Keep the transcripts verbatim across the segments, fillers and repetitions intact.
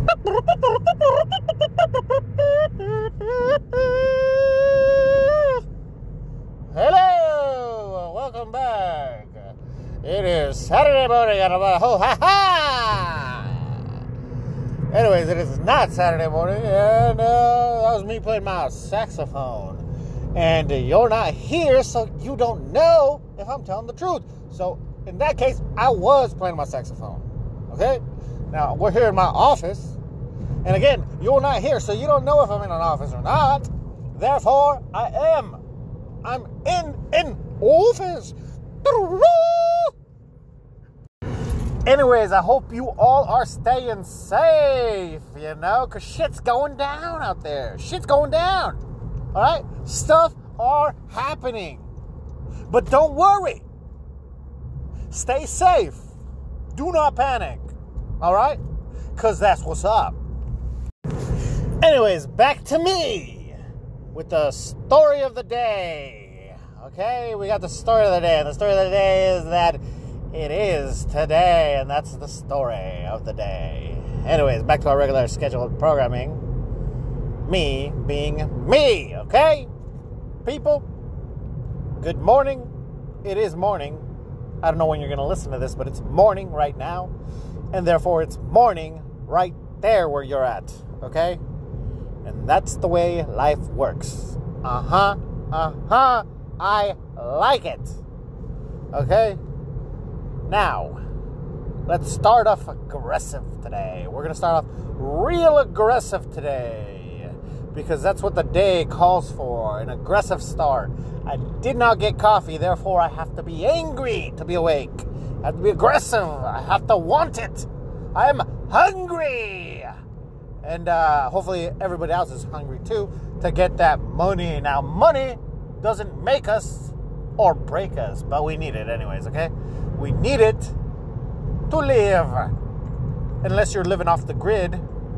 Hello, welcome back. It is Saturday morning and I'm ho ha ha. Anyways, it is not Saturday morning, and uh, that was me playing my saxophone. And you're not here, so you don't know if I'm telling the truth. So in that case, I was playing my saxophone. Okay? Now we're here in my office. And again, you're not here, so you don't know if I'm in an office or not. Therefore, I am. I'm in an office. Anyways, I hope you all are staying safe, you know, because shit's going down out there. Shit's going down. All right? Stuff are happening. But don't worry. Stay safe. Do not panic. All right? Because that's what's up. Anyways, back to me with the story of the day. Okay, we got the story of the day. And the story of the day is that it is today. And that's the story of the day. Anyways, back to our regular scheduled programming. Me being me, okay? People, good morning. It is morning. I don't know when you're going to listen to this, but it's morning right now. And therefore, it's morning right there where you're at, okay? And that's the way life works. Uh-huh. Uh-huh. I like it. Okay? Now, let's start off aggressive today. We're going to start off real aggressive today. Because that's what the day calls for. An aggressive start. I did not get coffee. Therefore, I have to be angry to be awake. I have to be aggressive. I have to want it. I am hungry. And uh, hopefully everybody else is hungry too to get that money. Now, money doesn't make us or break us, but we need it anyways, okay? We need it to live. Unless you're living off the grid,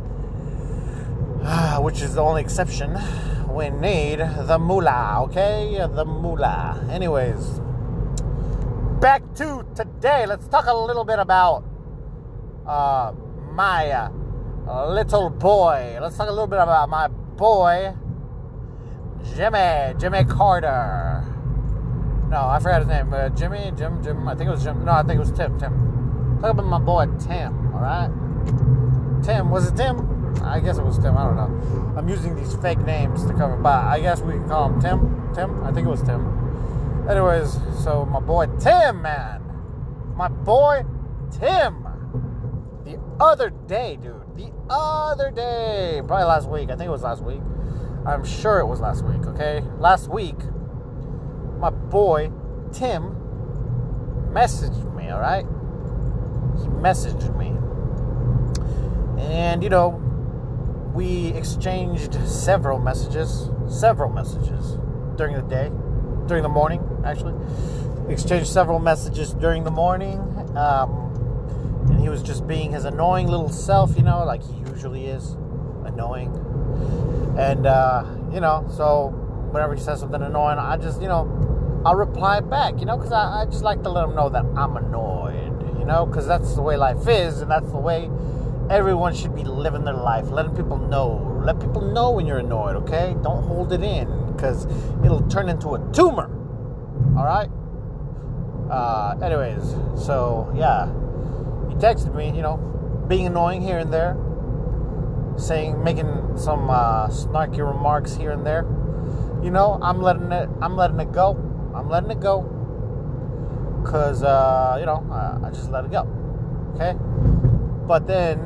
which is the only exception. We need the moolah, okay? The moolah. Anyways, back to today. Let's talk a little bit about uh, my... Uh, little boy. Let's talk a little bit about my boy, Jimmy. Jimmy Carter. No, I forgot his name. Uh, Jimmy, Jim, Jim. I think it was Jim. No, I think it was Tim. Tim. Talk about my boy Tim. All right. Tim. Was it Tim? I guess it was Tim. I don't know. I'm using these fake names to cover, but I guess we can call him Tim. Tim. I think it was Tim. Anyways, so my boy Tim, man. My boy Tim. The other day, dude. The other day, probably last week. I think it was last week. I'm sure it was last week, okay? Last week, my boy, Tim, messaged me, all right? He messaged me. And, you know, we exchanged several messages, several messages during the day, during the morning, actually. We exchanged several messages during the morning. Um... And he was just being his annoying little self, you know, like he usually is, annoying. And, uh, you know, so whenever he says something annoying, I just, you know, I'll reply back, you know, because I, I just like to let him know that I'm annoyed, you know, because that's the way life is, and that's the way everyone should be living their life, letting people know. Let people know when you're annoyed, okay? Don't hold it in, because it'll turn into a tumor, all right? Uh, anyways, so, yeah. He texted me, you know, being annoying here and there, saying, making some uh, snarky remarks here and there. You know, I'm letting it, I'm letting it go. I'm letting it go, cause uh, you know, I, I just let it go. Okay, but then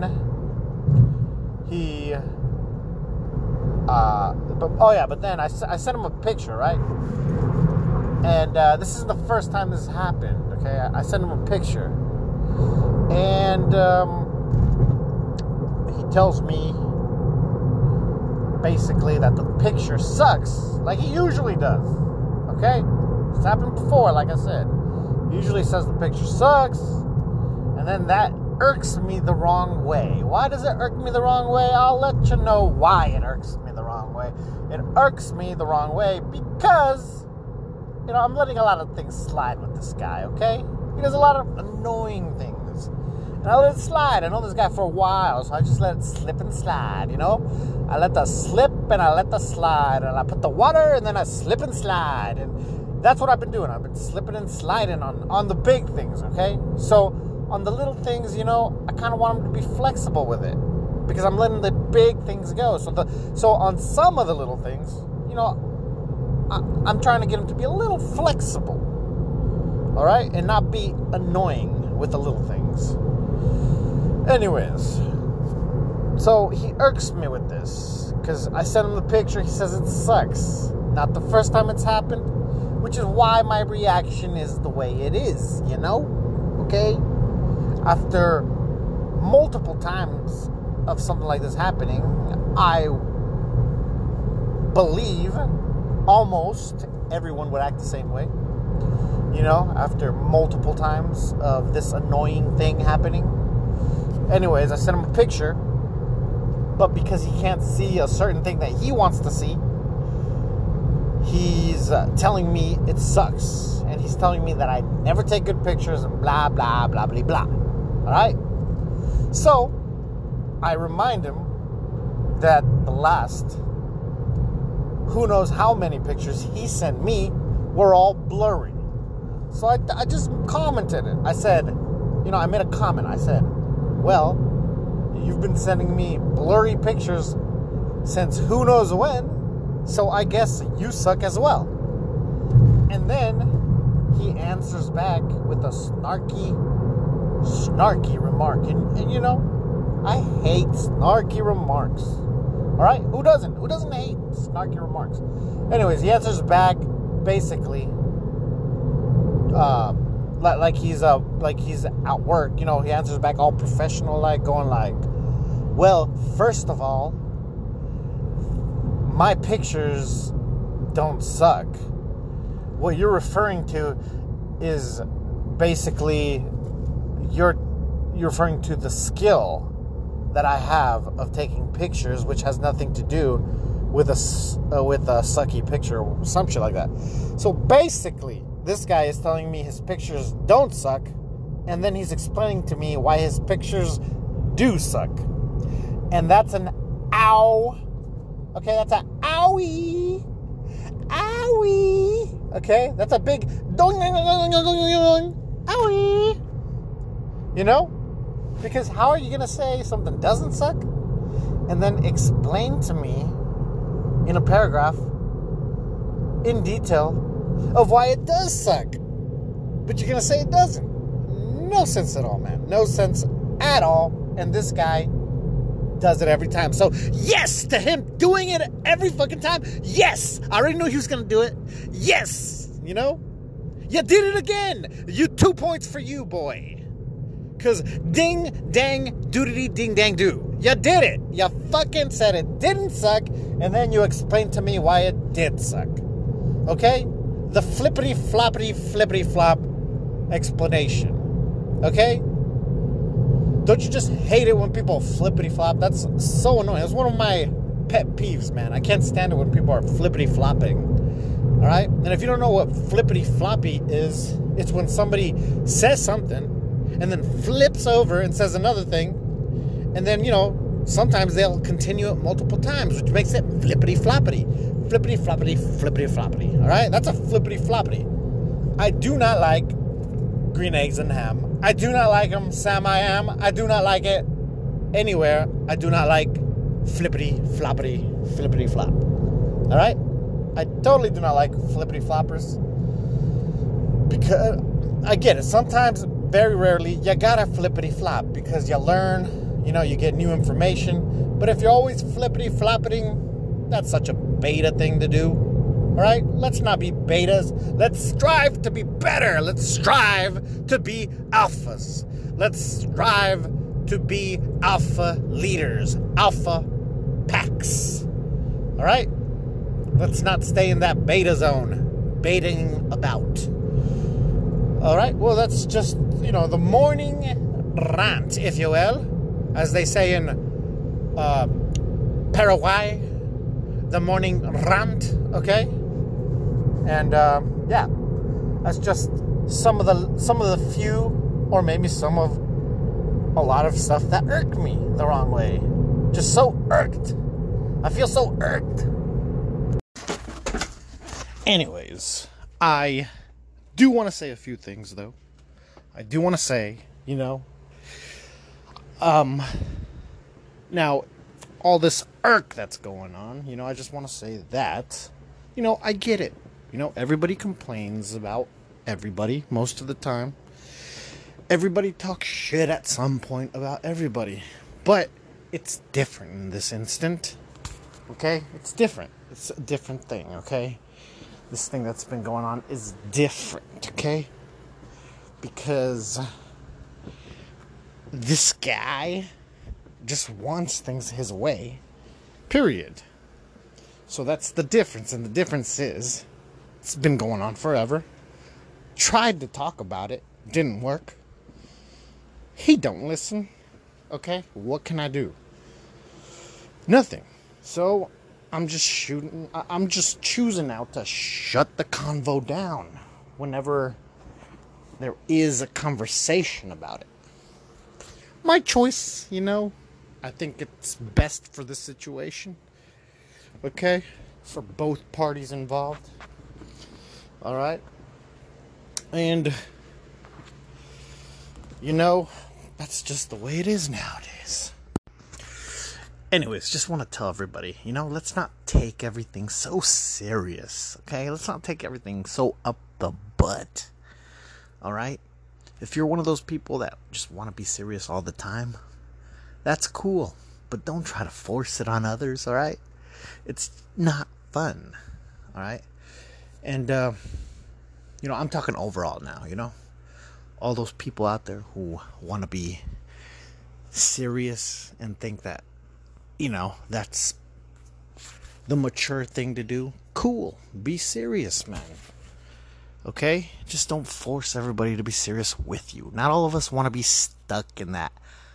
he, uh, but, oh yeah, but then I, I sent him a picture, right? And uh, this isn't the first time this happened. Okay, I, I sent him a picture. And um, he tells me basically that the picture sucks, like he usually does. Okay? It's happened before, like I said. He usually says the picture sucks, and then that irks me the wrong way. Why does it irk me the wrong way? I'll let you know why it irks me the wrong way. It irks me the wrong way because, you know, I'm letting a lot of things slide with this guy, okay? He does a lot of annoying things. And I let it slide. I know this guy for a while, so I just let it slip and slide, you know? I let the slip and I let the slide. And I put the water and then I slip and slide. And that's what I've been doing. I've been slipping and sliding on, on the big things, okay? So on the little things, you know, I kind of want them to be flexible with it. Because I'm letting the big things go. So the so on some of the little things, you know, I, I'm trying to get them to be a little flexible. All right? And not be annoying with the little things. Anyways. So he irks me with this. Because I sent him the picture. He says it sucks. Not the first time it's happened. Which is why my reaction is the way it is. You know? Okay? After multiple times of something like this happening, I believe almost everyone would act the same way. You know, after multiple times of this annoying thing happening. Anyways, I sent him a picture, but because he can't see a certain thing that he wants to see, he's uh, telling me it sucks. And he's telling me that I never take good pictures and blah, blah, blah, blah, blah. All right? So, I remind him that the last who knows how many pictures he sent me were all blurry. So I, I just commented it. I said, you know, I made a comment. I said, well, you've been sending me blurry pictures since who knows when, so I guess you suck as well. And then he answers back with a snarky, snarky remark. And, and you know, I hate snarky remarks. All right? Who doesn't? Who doesn't hate snarky remarks? Anyways, he answers back basically uh, like, like he's uh, like he's at work. You know, he answers back all professional, like going like, well, first of all, my pictures don't suck. What you're referring to is basically you're you're referring to the skill that I have of taking pictures, which has nothing to do with a uh, with a sucky picture or some shit like that. So basically, this guy is telling me his pictures don't suck, and then he's explaining to me why his pictures do suck. And that's an ow. Okay, that's an owie. Owie. Okay, that's a big owie. You know? Because how are you going to say something doesn't suck and then explain to me in a paragraph in detail of why it does suck, but you're going to say it doesn't? No sense at all, man. No sense at all. And this guy does it every time. So yes to him doing it every fucking time. Yes. I already knew he was going to do it. Yes. You know? You did it again. You two points for you, boy. Because ding, dang, doodity, ding, dang, do. You did it. You fucking said it didn't suck, and then you explained to me why it did suck. Okay? The flippity, floppity, flippity, flop explanation. Okay? Don't you just hate it when people flippity, flop? That's so annoying. It's one of my pet peeves, man. I can't stand it when people are flippity, flopping. All right? And if you don't know what flippity, floppy is, it's when somebody says something and then flips over and says another thing, and then, you know, sometimes they'll continue it multiple times, which makes it flippity-floppity. Flippity-floppity, flippity-floppity. All right? That's a flippity-floppity. I do not like green eggs and ham. I do not like them, Sam I am. I do not like it anywhere. I do not like flippity-floppity, flippity-flop. All right? I totally do not like flippity-floppers. Because, I get it. Sometimes, very rarely, you gotta flippity-flop because you learn, you know, you get new information. But if you're always flippity-floppiting, that's such a beta thing to do. All right? Let's not be betas. Let's strive to be better. Let's strive to be alphas. Let's strive to be alpha leaders, alpha packs. All right? Let's not stay in that beta zone, baiting about. All right? Well, that's just, you know, the morning rant, if you will, as they say in uh, Paraguay, the morning rant, okay? And, uh, yeah, that's just some of the some of the few, or maybe some of a lot of stuff that irked me the wrong way. Just so irked. I feel so irked. Anyways, I do want to say a few things, though. I do want to say, you know, um, now, all this irk that's going on, you know, I just want to say that, you know, I get it. You know, everybody complains about everybody most of the time. Everybody talks shit at some point about everybody. But it's different in this instant. Okay? It's different. It's a different thing, okay? This thing that's been going on is different, okay? Because this guy just wants things his way. Period. So that's the difference. And the difference is, it's been going on forever. Tried to talk about it. Didn't work. He don't listen. Okay? What can I do? Nothing. So, I'm just shooting... I'm just choosing now to shut the convo down whenever there is a conversation about it. My choice, you know. I think it's best for the situation. Okay? For both parties involved. Alright? And, you know, that's just the way it is nowadays. Anyways, just want to tell everybody, you know, let's not take everything so serious, okay? Let's not take everything so up the butt, alright? If you're one of those people that just want to be serious all the time, that's cool, but don't try to force it on others, alright? It's not fun, alright? And, uh, you know, I'm talking overall now, you know? All those people out there who want to be serious and think that, you know, that's the mature thing to do. Cool. Be serious, man. Okay? Just don't force everybody to be serious with you. Not all of us want to be stuck in that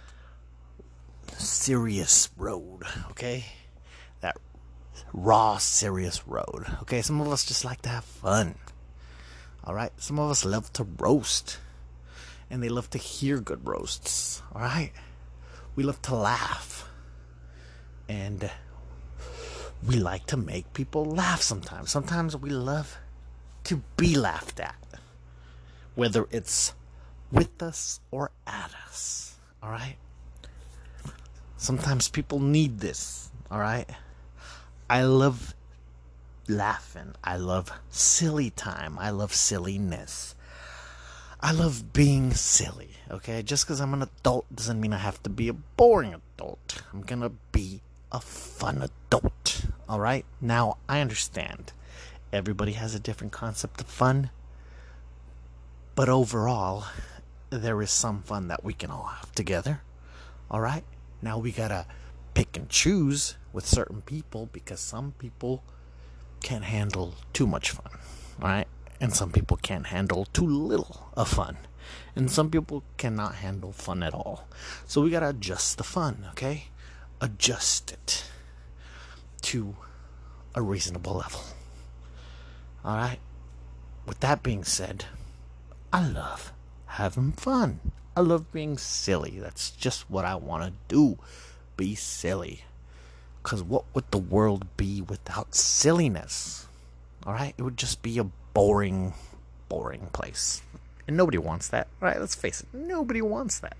serious road, okay? That raw, serious road, okay? Some of us just like to have fun, alright? Some of us love to roast, and they love to hear good roasts, alright? We love to laugh, and we like to make people laugh sometimes. Sometimes we love to be laughed at, whether it's with us or at us, alright? Sometimes people need this, alright? I love laughing. I love silly time. I love silliness. I love being silly, okay? Just because I'm an adult doesn't mean I have to be a boring adult. I'm gonna be a fun adult, alright? Now, I understand. Everybody has a different concept of fun. But overall, there is some fun that we can all have together, alright? Now we gotta pick and choose with certain people, because some people can't handle too much fun, alright? And some people can't handle too little of fun. And some people cannot handle fun at all. So we gotta adjust the fun, okay? Adjust it to a reasonable level. Alright? With that being said, I love having fun. I love being silly. That's just what I want to do. Be silly. Because what would the world be without silliness? Alright? It would just be a boring, boring place. And nobody wants that. Alright, let's face it. Nobody wants that.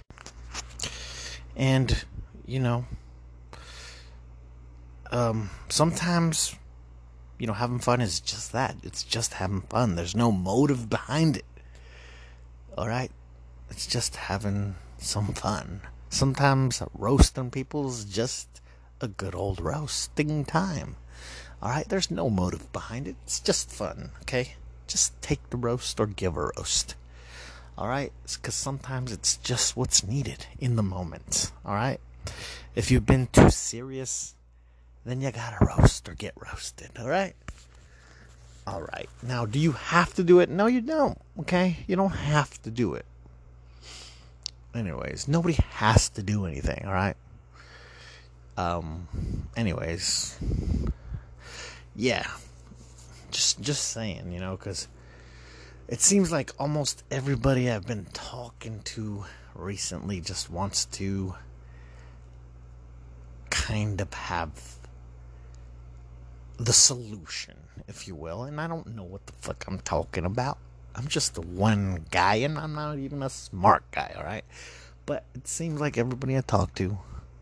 And, you know, um, sometimes, you know, having fun is just that. It's just having fun. There's no motive behind it. Alright? It's just having some fun. Sometimes roasting people's just a good old roasting time. Alright? There's no motive behind it. It's just fun, okay? Just take the roast or give a roast. Alright? Because sometimes it's just what's needed in the moment. Alright? If you've been too serious, then you gotta roast or get roasted. Alright? Alright. Now, do you have to do it? No, you don't. Okay? You don't have to do it. Anyways, nobody has to do anything, alright? Um, anyways, yeah, just, just saying, you know, because It seems like almost everybody I've been talking to recently just wants to kind of have the solution, if you will. And I don't know what the fuck I'm talking about. I'm just one guy, and I'm not even a smart guy, alright? But it seems like everybody I talk to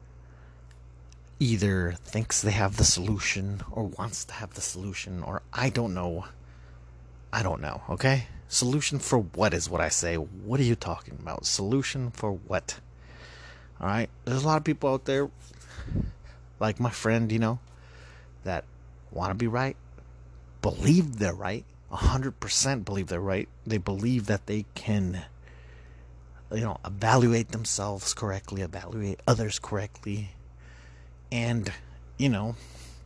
either thinks they have the solution or wants to have the solution, or I don't know. I don't know, okay? Solution for what is what I say. What are you talking about? Solution for what? Alright? There's a lot of people out there, like my friend, you know, that want to be right, believe they're right, one hundred percent believe they're right. They believe that they can, you know, evaluate themselves correctly, evaluate others correctly. And, you know,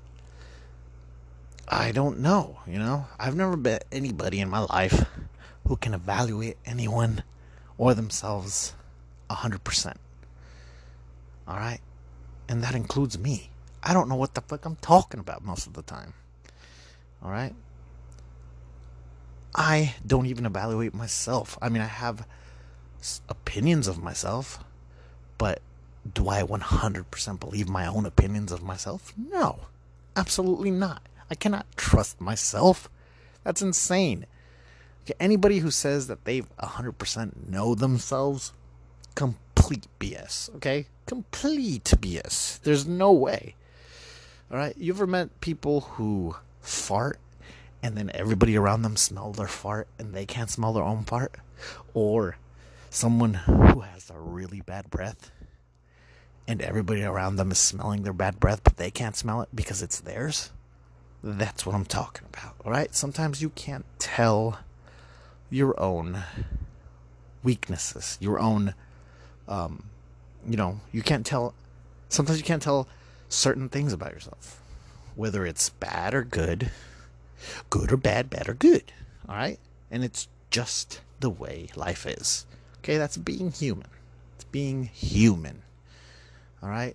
I don't know, you know. I've never met anybody in my life who can evaluate anyone or themselves one hundred percent. Alright? And that includes me. I don't know what the fuck I'm talking about most of the time. Alright? I don't even evaluate myself. I mean, I have opinions of myself, but do I one hundred percent believe my own opinions of myself? No, absolutely not. I cannot trust myself. That's insane. Okay, anybody who says that they one hundred percent know themselves, complete B S, okay? Complete B S. There's no way. Alright, you ever met people who fart and then everybody around them smell their fart and they can't smell their own fart? Or someone who has a really bad breath and everybody around them is smelling their bad breath, but they can't smell it because it's theirs? That's what I'm talking about, alright? Sometimes you can't tell your own weaknesses, your own, um, you know, you can't tell, sometimes you can't tell certain things about yourself, whether it's bad or good, good or bad, bad or good, alright? And it's just the way life is, okay? That's being human. It's being human, alright?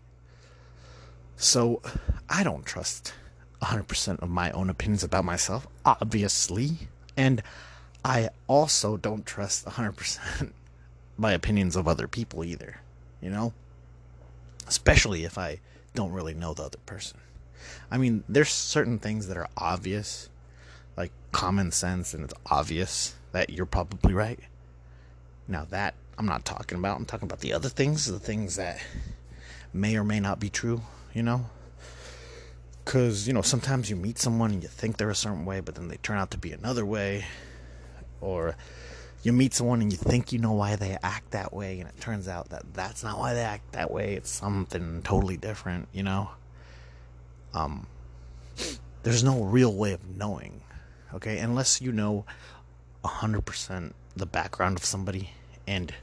So, I don't trust one hundred percent of my own opinions about myself, obviously, and I also don't trust one hundred percent my opinions of other people either, you know? Especially if I don't really know the other person. I mean, there's certain things that are obvious, like common sense, and it's obvious that you're probably right. Now that I'm not talking about. I'm talking about the other things, the things that may or may not be true, you know? Because, you know, sometimes you meet someone and you think they're a certain way, but then they turn out to be another way. Or you meet someone and you think you know why they act that way, and it turns out that that's not why they act that way. It's something totally different, you know? Um, there's no real way of knowing, okay? Unless you know one hundred percent the background of somebody and,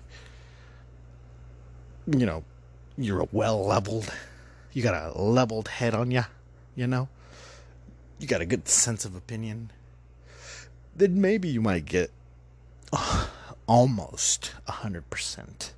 you know, you're well-leveled. You got a leveled head on you, you know? You got a good sense of opinion. Then maybe you might get uh, almost one hundred percent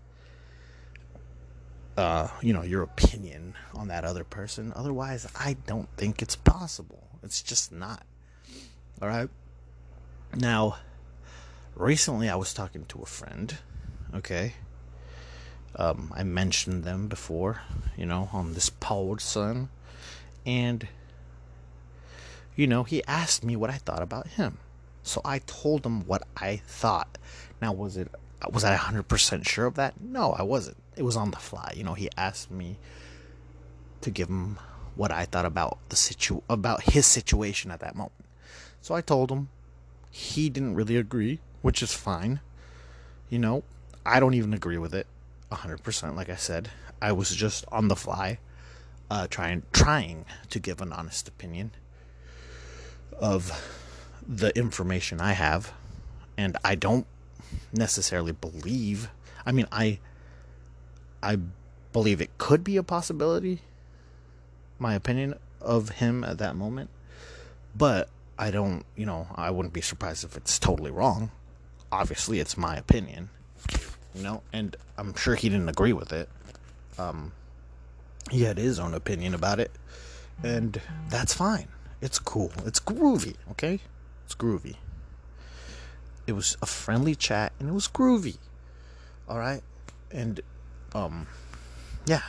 uh, you know, your opinion on that other person. Otherwise, I don't think it's possible. It's just not. Alright? Now, recently I was talking to a friend, okay? Um, I mentioned them before, you know, on this pod, son. And, you know, he asked me what I thought about him. So I told him what I thought. Now, was it was I one hundred percent sure of that? No, I wasn't. It was on the fly. You know, he asked me to give him what I thought about the situ about his situation at that moment. So I told him. He didn't really agree, which is fine. You know, I don't even agree with it one hundred percent, like I said. I was just on the fly, uh, trying trying to give an honest opinion of the information I have, and I don't necessarily believe, I mean, I I believe it could be a possibility, my opinion of him at that moment, but I don't, you know, I wouldn't be surprised if it's totally wrong. Obviously, it's my opinion, you know, and I'm sure he didn't agree with it. Um, he had his own opinion about it, and that's fine. It's cool. It's groovy, okay? It's groovy. It was a friendly chat, and it was groovy. All right, and um, yeah.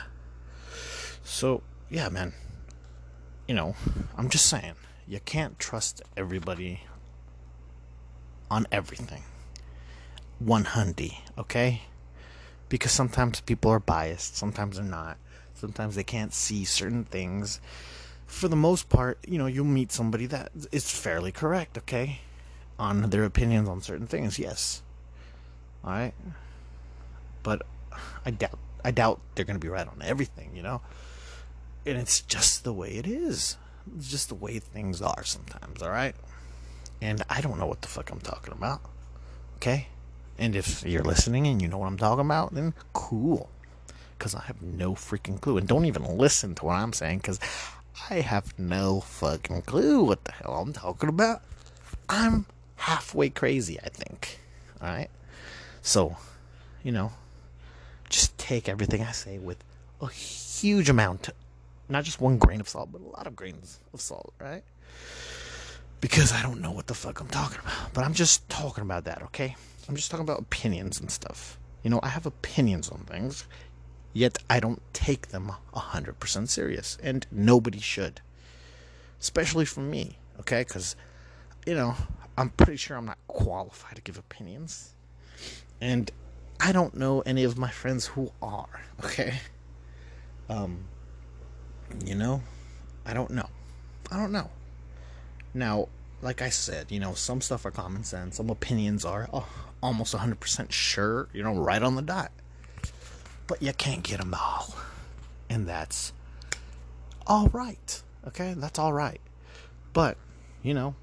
So yeah, man. You know, I'm just saying, you can't trust everybody on everything. One hundy, okay? Because sometimes people are biased, sometimes they're not. Sometimes they can't see certain things. For the most part, you know, you'll meet somebody that is fairly correct, okay? On their opinions on certain things, yes. Alright? But I doubt I doubt they're gonna be right on everything, you know? And it's just the way it is. It's just the way things are sometimes, alright? And I don't know what the fuck I'm talking about. Okay? And if you're listening and you know what I'm talking about, then cool. Because I have no freaking clue. And don't even listen to what I'm saying, because I have no fucking clue what the hell I'm talking about. I'm halfway crazy, I think. Alright? So, you know, just take everything I say with a huge amount. Not just one grain of salt, but a lot of grains of salt, right? Because I don't know what the fuck I'm talking about. But I'm just talking about that, okay? I'm just talking about opinions and stuff. You know, I have opinions on things, yet I don't take them one hundred percent serious. And nobody should. Especially from me, okay? Because, you know, I'm pretty sure I'm not qualified to give opinions. And I don't know any of my friends who are, okay? Um, you know, I don't know. I don't know. Now, like I said, you know, some stuff are common sense. Some opinions are oh, almost one hundred percent sure, you know, right on the dot. But you can't get them all. And that's all right. Okay? That's all right. But, you know,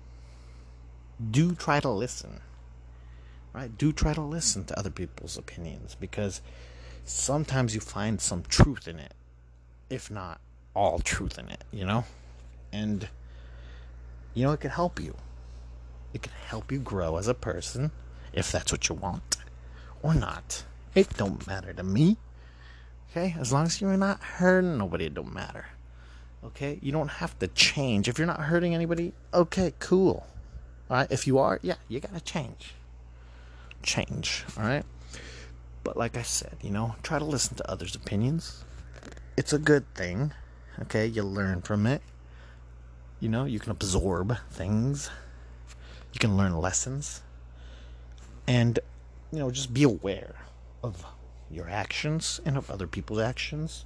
do try to listen. Right? Do try to listen to other people's opinions. Because sometimes you find some truth in it. If not all truth in it, you know? And you know, it can help you. It can help you grow as a person, if that's what you want, or not. It don't matter to me. Okay? As long as you're not hurting nobody, it don't matter. Okay? You don't have to change. If you're not hurting anybody, okay, cool. Alright? If you are, yeah, you gotta change. Change. Alright? But like I said, you know, try to listen to others' opinions. It's a good thing. Okay? You learn from it. You know, you can absorb things. You can learn lessons. And, you know, just be aware of your actions and of other people's actions.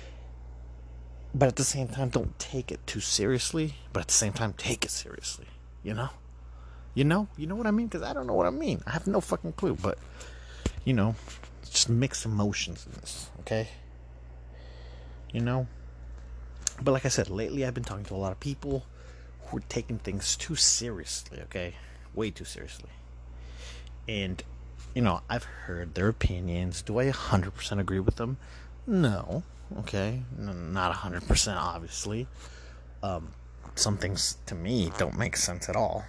But at the same time, don't take it too seriously. But at the same time, take it seriously. You know? You know? You know what I mean? Because I don't know what I mean. I have no fucking clue. But, you know, just mix emotions in this. Okay? You know? But like I said, lately I've been talking to a lot of people who are taking things too seriously, okay? Way too seriously. And, you know, I've heard their opinions. Do I one hundred percent agree with them? No, okay? N- not one hundred percent, obviously. Um, some things, to me, don't make sense at all.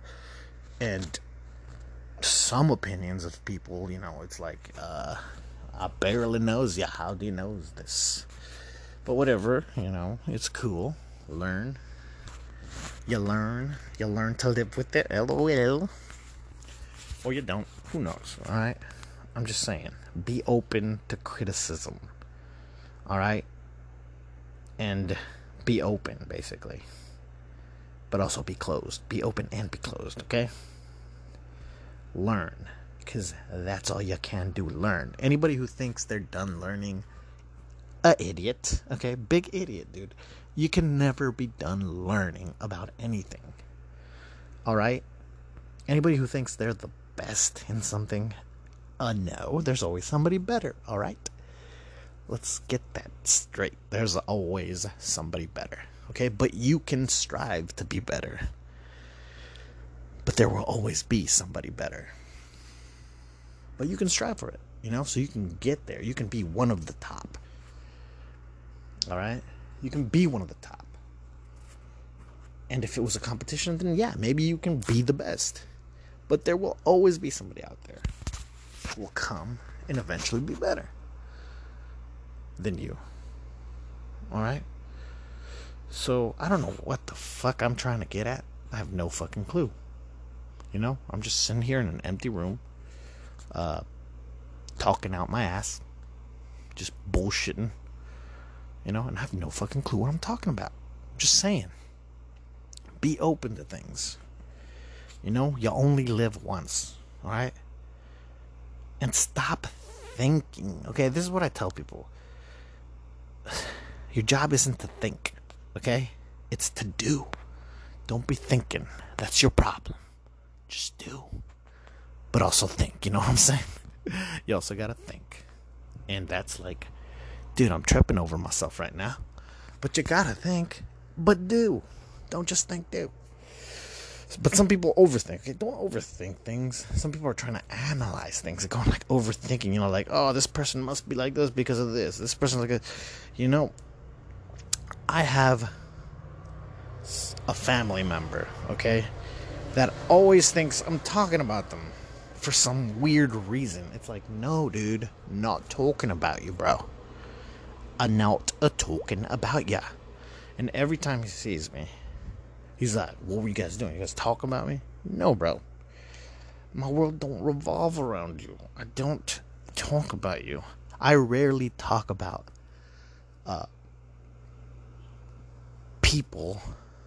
And some opinions of people, you know, it's like, uh, I barely knows ya. How do you knows this? But whatever, you know, it's cool. Learn. You learn. You learn to live with it. LOL. Or you don't. Who knows, alright? I'm just saying. Be open to criticism. Alright? And be open, basically. But also be closed. Be open and be closed, okay? Learn. Because that's all you can do. Learn. Anybody who thinks they're done learning, a idiot, okay? Big idiot, dude. You can never be done learning about anything. Alright? Anybody who thinks they're the best in something, uh, no, there's always somebody better, alright? Let's get that straight. There's always somebody better, okay? But you can strive to be better. But there will always be somebody better. But you can strive for it, you know? So you can get there. You can be one of the top. Alright? You can be one of the top. And if it was a competition, then yeah, maybe you can be the best. But there will always be somebody out there who will come and eventually be better than you. Alright? So, I don't know what the fuck I'm trying to get at. I have no fucking clue. You know, I'm just sitting here in an empty room, uh, talking out my ass, just bullshitting, you know, and I have no fucking clue what I'm talking about. Just saying. Be open to things. You know, you only live once, alright? And stop thinking. Okay, this is what I tell people. Your job isn't to think, okay? It's to do. Don't be thinking. That's your problem. Just do. But also think, you know what I'm saying? You also gotta think. And that's like, dude, I'm tripping over myself right now. But you gotta think, but do. Don't just think, do. But some people overthink. Okay, don't overthink things. Some people are trying to analyze things. They're going like overthinking, you know, like, oh, this person must be like this because of this. This person's like a, you know, I have a family member, okay, that always thinks I'm talking about them for some weird reason. It's like, no, dude, not talking about you, bro. I'm not a talking about ya. And every time he sees me, he's like, what were you guys doing? You guys talk about me? No, bro. My world don't revolve around you. I don't talk about you. I rarely talk about uh, people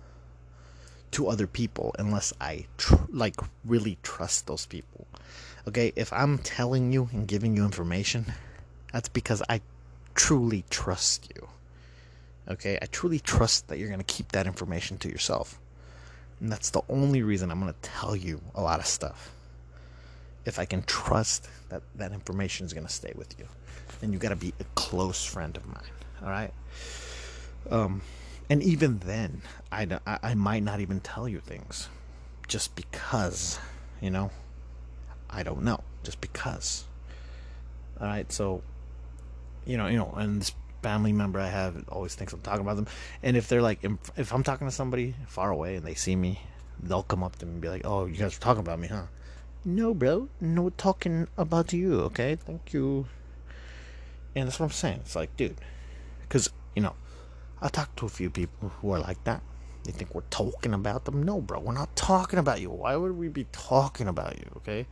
to other people unless I tr- like really trust those people. Okay, if I'm telling you and giving you information, that's because I truly trust you. Okay, I truly trust that you're going to keep that information to yourself. And that's the only reason I'm going to tell you a lot of stuff. If I can trust that that information is going to stay with you. And you got to be a close friend of mine. All right? Um, and even then, I, I, I might not even tell you things. Just because, you know, I don't know. Just because. All right? So, you know, you know, and this family member I have always thinks I'm talking about them. And if they're like, if I'm talking to somebody far away and they see me, they'll come up to me and be like, oh, you guys are talking about me, huh? No, bro, no talking about you, okay? Thank you. And that's what I'm saying. It's like, dude, because, you know, I talked to a few people who are like that. They think we're talking about them. No, bro, we're not talking about you. Why would we be talking about you, okay?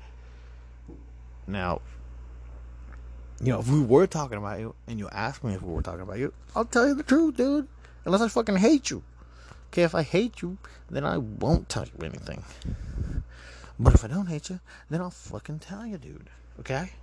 Now, you know, if we were talking about you, and you asked me if we were talking about you, I'll tell you the truth, dude. Unless I fucking hate you. Okay, if I hate you, then I won't tell you anything. But if I don't hate you, then I'll fucking tell you, dude. Okay?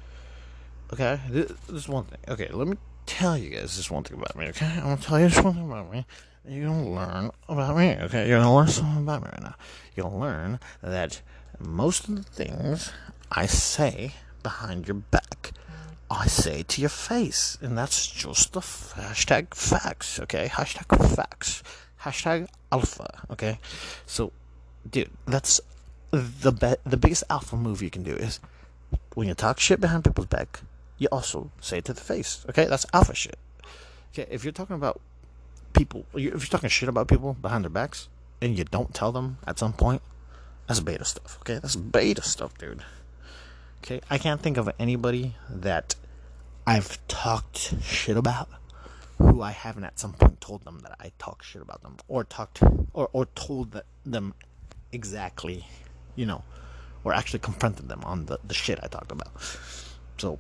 Okay? This, this is one thing. Okay, let me tell you guys this one thing about me, okay? I'm gonna tell you this one thing about me. And you're gonna learn about me, okay? You're gonna learn something about me right now. You're gonna learn that most of the things I say behind your back, I say to your face. And that's just the f- hashtag facts, okay? Hashtag facts. Hashtag alpha, okay? So, dude, that's the be- the biggest alpha move you can do is when you talk shit behind people's back, you also say it to the face, okay? That's alpha shit. Okay, if you're talking about people, if you're talking shit about people behind their backs, and you don't tell them at some point, that's beta stuff, okay? That's beta stuff, dude. Okay, I can't think of anybody that I've talked shit about who I haven't at some point told them that I talk shit about them, or talked, or, or told that, them exactly, you know, or actually confronted them on the, the shit I talked about. So,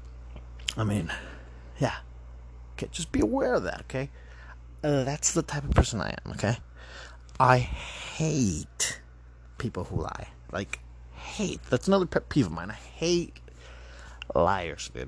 I mean, yeah. Okay, just be aware of that, okay? Uh, that's the type of person I am, okay? I hate people who lie. Like, hate. That's another pet peeve of mine. I hate liars, dude.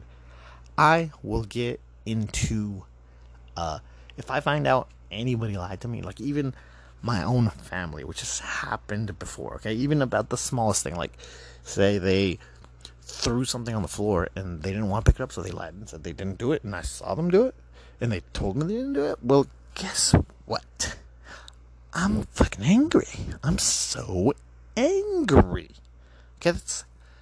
I will get into, uh, if I find out anybody lied to me, like even my own family, which has happened before, okay? Even about the smallest thing, like, say they threw something on the floor and they didn't want to pick it up, so they lied and said they didn't do it, and I saw them do it, and they told me they didn't do it. Well, guess what? I'm fucking angry. I'm so angry. Okay, that's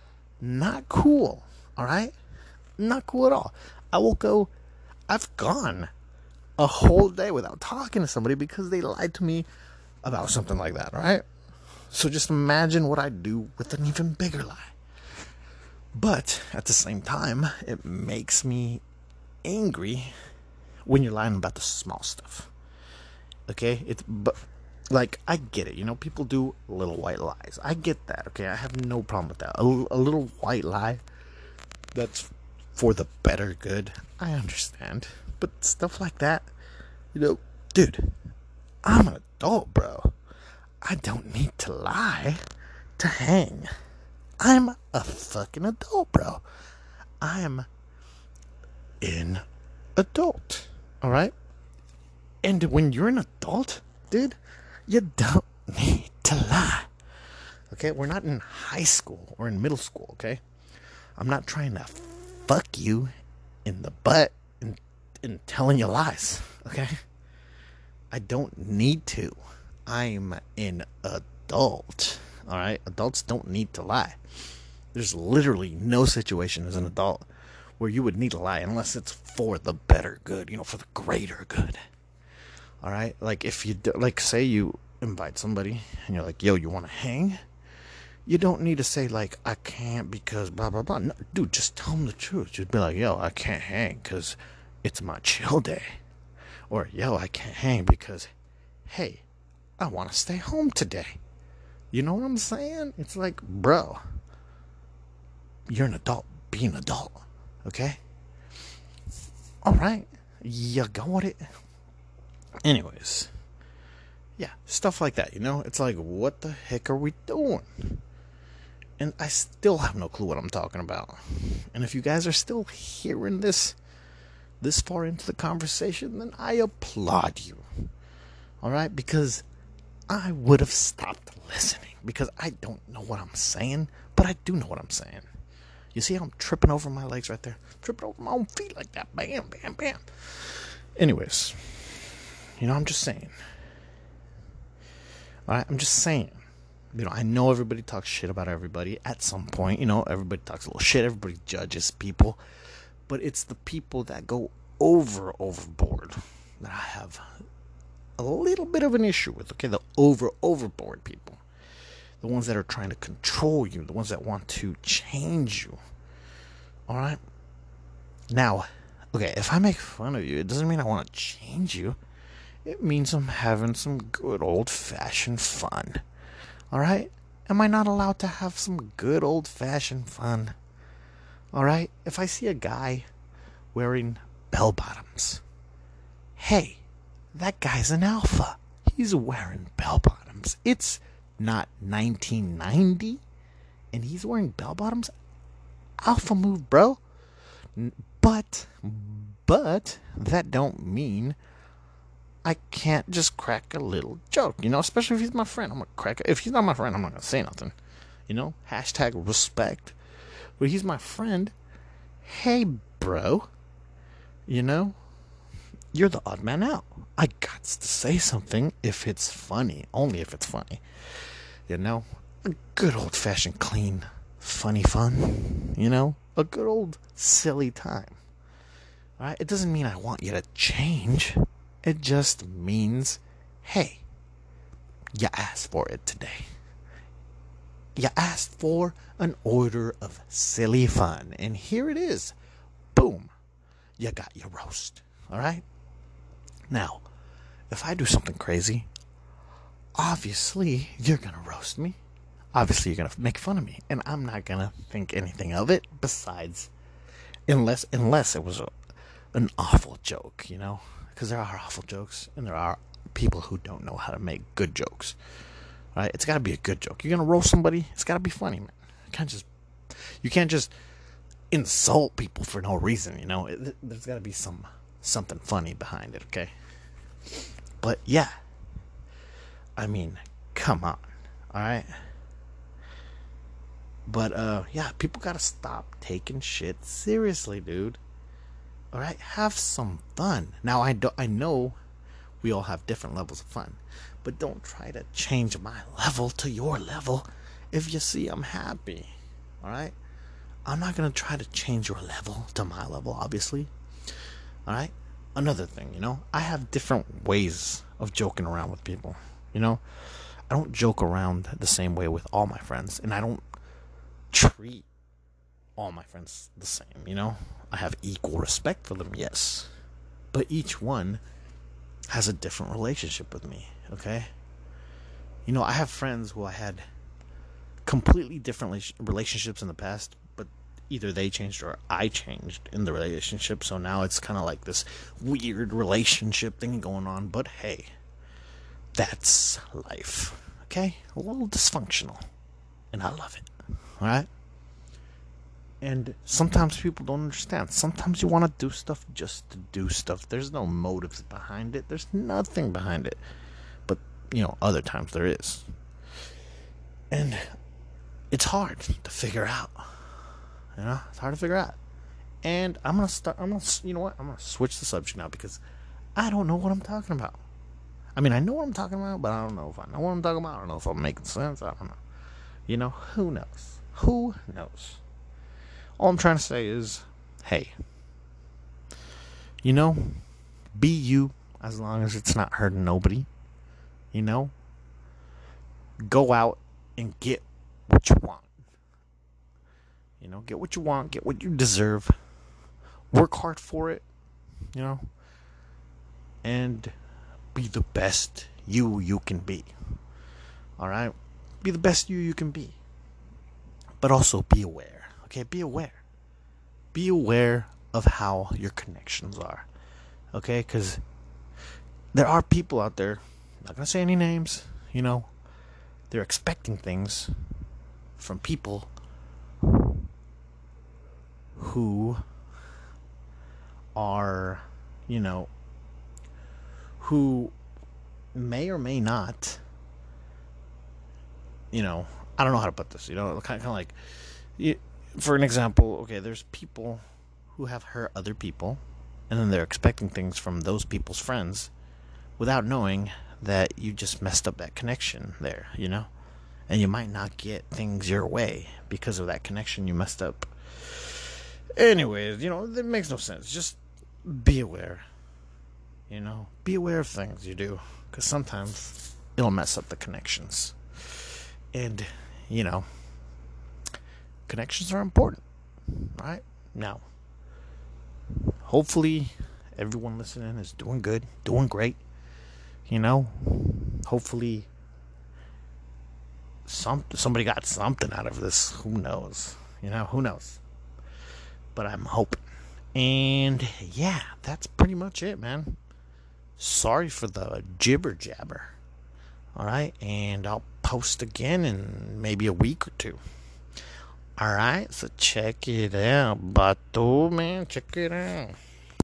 not cool, alright? Not cool at all. I will go, I've gone a whole day without talking to somebody because they lied to me about something like that, alright? So just imagine what I do with an even bigger lie. But at the same time, it makes me angry when you're lying about the small stuff. Okay? It's, but Like, I get it, you know, people do little white lies. I get that, okay? I have no problem with that. A, a little white lie that's for the better good, I understand. But stuff like that, you know, dude, I'm an adult, bro. I don't need to lie to hang. I'm a fucking adult, bro. I'm an adult, alright? And when you're an adult, dude, you don't need to lie. Okay? We're not in high school or in middle school, okay? I'm not trying to fuck you in the butt and, and telling you lies, okay? I don't need to. I'm an adult, alright? Adults don't need to lie. There's literally no situation as an adult where you would need to lie unless it's for the better good, you know, for the greater good. All right, like if you do, like say you invite somebody and you're like, yo, you want to hang? You don't need to say like, I can't because blah blah blah. No, dude, just tell them the truth. Just be like, yo, I can't hang because it's my chill day, or yo, I can't hang because, hey, I want to stay home today. You know what I'm saying? It's like, bro, you're an adult. Be an adult, okay? All right, you go with it. Anyways, yeah, stuff like that, you know? It's like, what the heck are we doing? And I still have no clue what I'm talking about. And if you guys are still hearing this this far into the conversation, then I applaud you. Alright? Because I would have stopped listening. Because I don't know what I'm saying, but I do know what I'm saying. You see how I'm tripping over my legs right there? Tripping over my own feet like that. Bam, bam, bam. Anyways, you know, I'm just saying. Alright, I'm just saying. You know, I know everybody talks shit about everybody at some point. You know, everybody talks a little shit. Everybody judges people. But it's the people that go over, overboard that I have a little bit of an issue with. Okay, the over, overboard people. The ones that are trying to control you. The ones that want to change you. Alright? Now, okay, if I make fun of you, it doesn't mean I want to change you. It means I'm having some good old-fashioned fun. Alright? Am I not allowed to have some good old-fashioned fun? Alright? If I see a guy wearing bell-bottoms, hey, that guy's an alpha. He's wearing bell-bottoms. It's not nineteen ninety, and he's wearing bell-bottoms. Alpha move, bro. But, but, that don't mean I can't just crack a little joke, you know, especially if he's my friend. I'm gonna crack it. If he's not my friend, I'm not gonna say nothing, you know, hashtag respect. But he's my friend. Hey, bro, you know, you're the odd man out. I got to say something if it's funny, only if it's funny, you know, a good old-fashioned clean, funny fun, you know, a good old silly time. All right, it doesn't mean I want you to change. It just means, hey, you asked for it today. You asked for an order of silly fun. And here it is. Boom. You got your roast. All right? Now, if I do something crazy, obviously you're going to roast me. Obviously you're going to make fun of me. And I'm not going to think anything of it besides, unless unless it was a, an awful joke, you know? Because there are awful jokes, and there are people who don't know how to make good jokes. Right? It's got to be a good joke. You're gonna roast somebody. It's got to be funny, man. You can't just, you can't just insult people for no reason. You know, it, there's got to be some something funny behind it. Okay. But yeah, I mean, come on, all right. But uh, yeah, people gotta stop taking shit seriously, dude. All right, have some fun. Now, I, do, I know we all have different levels of fun, but don't try to change my level to your level if you see I'm happy. All right? I'm not going to try to change your level to my level, obviously. All right? Another thing, you know, I have different ways of joking around with people. You know, I don't joke around the same way with all my friends, and I don't treat all my friends the same, you know? I have equal respect for them, yes. But each one has a different relationship with me, okay? You know, I have friends who I had completely different relationships in the past, but either they changed or I changed in the relationship. So now it's kind of like this weird relationship thing going on. But hey, that's life. Okay? A little dysfunctional. And I love it. Alright? And sometimes people don't understand. Sometimes you want to do stuff just to do stuff. There's no motives behind it. There's nothing behind it. But, you know, other times there is. And it's hard to figure out. You know, it's hard to figure out. And I'm going to start, I'm going to, you know what? I'm going to switch the subject now because I don't know what I'm talking about. I mean, I know what I'm talking about, but I don't know if I know what I'm talking about. I don't know if I'm making sense. I don't know. You know, who knows? Who knows? All I'm trying to say is, hey, you know, be you as long as it's not hurting nobody. You know, go out and get what you want. You know, get what you want, get what you deserve. Work hard for it, you know, and be the best you you can be. All right? Be the best you you can be. But also be aware. Okay, be aware. Be aware of how your connections are. Okay, because there are people out there, I'm not going to say any names, you know, they're expecting things from people who are, you know, who may or may not, you know, I don't know how to put this, you know, kind of, kind of like, you, for an example, okay, there's people who have hurt other people, and then they're expecting things from those people's friends without knowing that you just messed up that connection there, you know? And you might not get things your way because of that connection you messed up. Anyways, you know, it makes no sense. Just be aware. You know, be aware of things you do, because sometimes it'll mess up the connections. And, you know, connections are important, right? Now, hopefully everyone listening is doing good, doing great. You know, hopefully some somebody got something out of this. Who knows? You know, who knows? But I'm hoping. And yeah, that's pretty much it, man. Sorry for the jibber jabber. All right, and I'll post again in maybe a week or two. All right, so check it out, Bato, man, check it out.